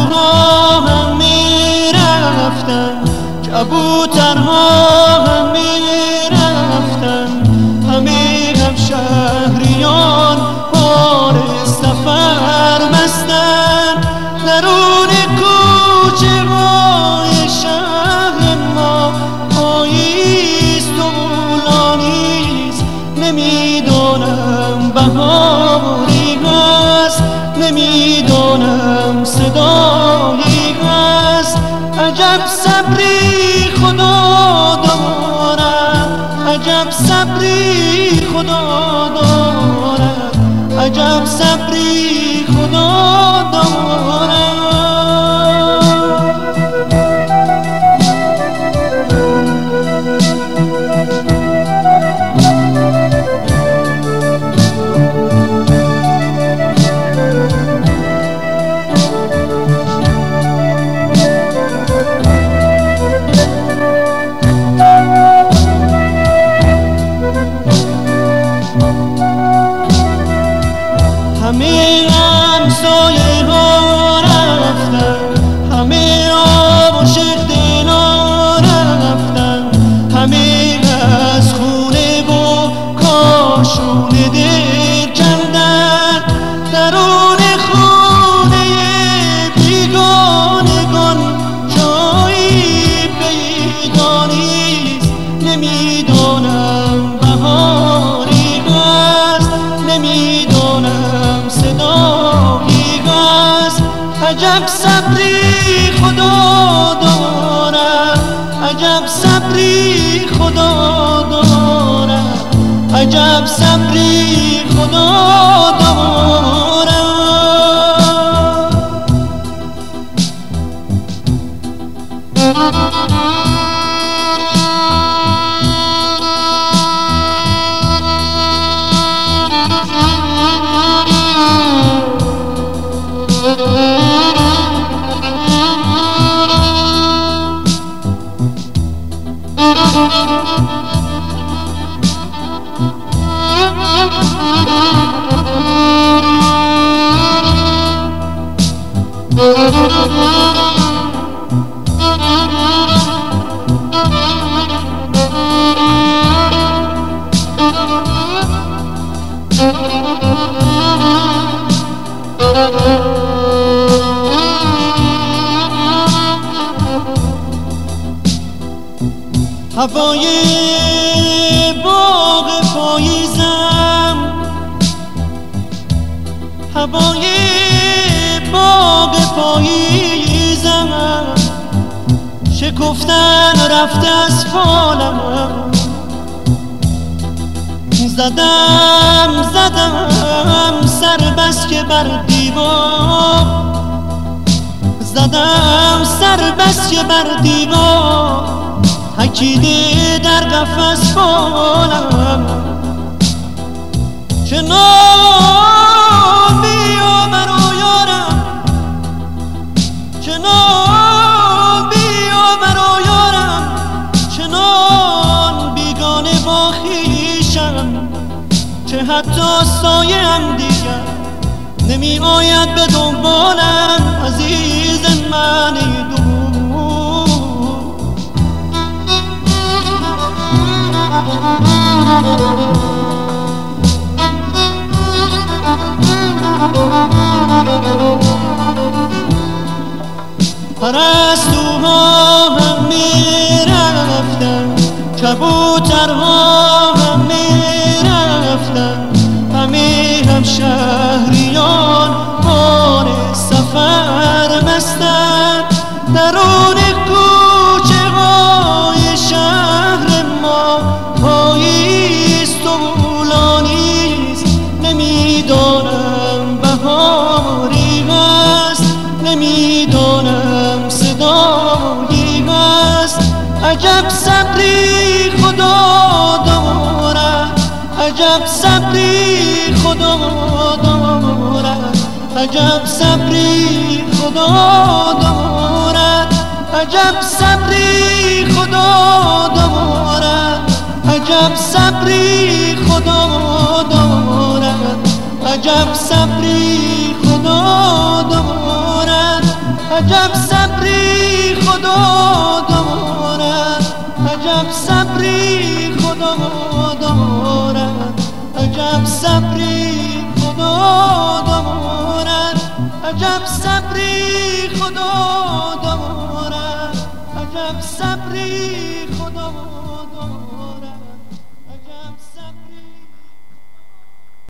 کبوترها هم میرفتن، کبوترها هم میرفتن، همه هم شهریان بار سفر بستن. درون کوچه های شهر ما پاییست و طولانیست، نمیدونم بهاری هست، نمیدونم صدایی هست. عجب صبری خدا دارد، عجب صبری خدا دارد، عجب صبری خدا دارد. همه همسایه ها رفتن، همه عاشق دلا رفتن، همه از خونه و کاشونه دل کندن. درون خونه بیگانگان جایی پیدا نیست، نمیدونم بهاری هست، نمیدونم صدایی هست. عجب صبری خدا دارد، عجب صبری خدا دارد، عجب صبری خدا دارد. هوای باغ پاییزم، هوای باغ پاییزم، شکفتن رفت از فالم. زدم سر بس که بر دیوار، زدم سر بس که بر دیوار، حکیده در قفس فالم. چنان بیاور و یارم، چنان بیاور و یارم، چنان بیگانه با خویشم که حتی سایه هم دیگر نمی آید به دنبالم. عزیز من دور پرستوها هم میرفتن، کبوترها هم میرفتن، همه هم شهریان بار سفر بستن. درون کوچه های شهر ما پاییست و طولانیست، نمیدانم بهاری هست، نمیدانم صدایی هست. عجب صبری خدا دارد، عجب صبری خدا دارد، عجب صبری خدا دارد، عجب صبری خدا دارد، عجب صبری خدا دارد، عجب صبری خدا دارد، عجب صبری خدا دارد، عجب صبری خدا دارد، عجب صبری خدا دارد، عجب صبری خدا دارد، عجب صبری